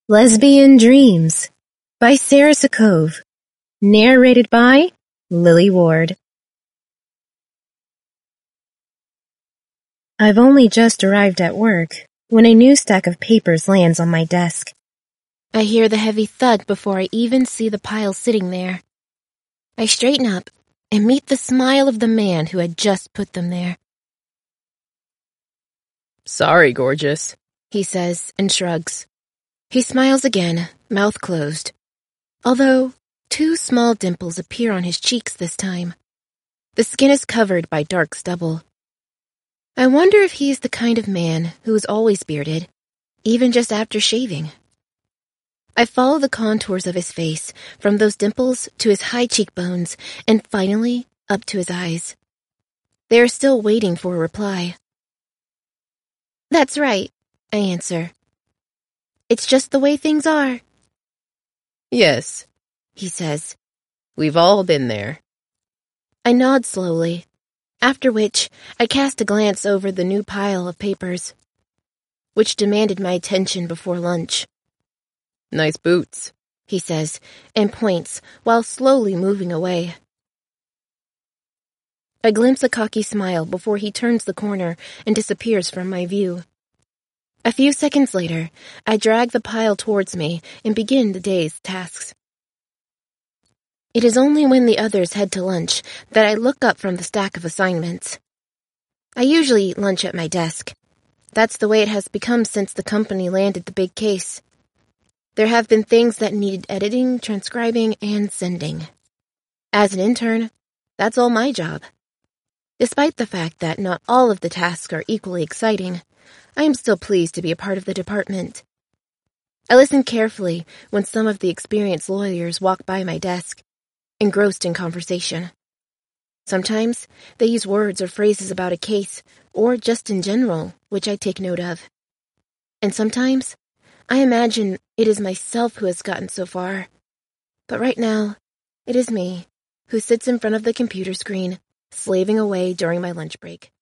Lesbian Dreams by Sarah Sokow. Narrated by Lily Ward. I've only just arrived at work when a new stack of papers lands on my desk. I hear the heavy thud before I even see the pile sitting there. I straighten up and meet the smile of the man who had just put them there. "Sorry, gorgeous," he says and shrugs. He smiles again, mouth closed, although 2 small dimples appear on his cheeks this time. The skin is covered by dark stubble. I wonder if he is the kind of man who is always bearded, even just after shaving. I follow the contours of his face from those dimples to his high cheekbones and finally up to his eyes. They are still waiting for a reply. "That's right," I answer. "It's just the way things are." "Yes," he says. "We've all been there." I nod slowly, after which I cast a glance over the new pile of papers, which demanded my attention before lunch. "Nice boots," he says, and points while slowly moving away. I glimpse a cocky smile before he turns the corner and disappears from my view. A few seconds later, I drag the pile towards me and begin the day's tasks. It is only when the others head to lunch that I look up from the stack of assignments. I usually eat lunch at my desk. That's the way it has become since the company landed the big case. There have been things that needed editing, transcribing, and sending. As an intern, that's all my job. Despite the fact that not all of the tasks are equally exciting, I am still pleased to be a part of the department. I listen carefully when some of the experienced lawyers walk by my desk, engrossed in conversation. Sometimes they use words or phrases about a case, or just in general, which I take note of. And sometimes I imagine it is myself who has gotten so far. But right now, it is me who sits in front of the computer screen, slaving away during my lunch break.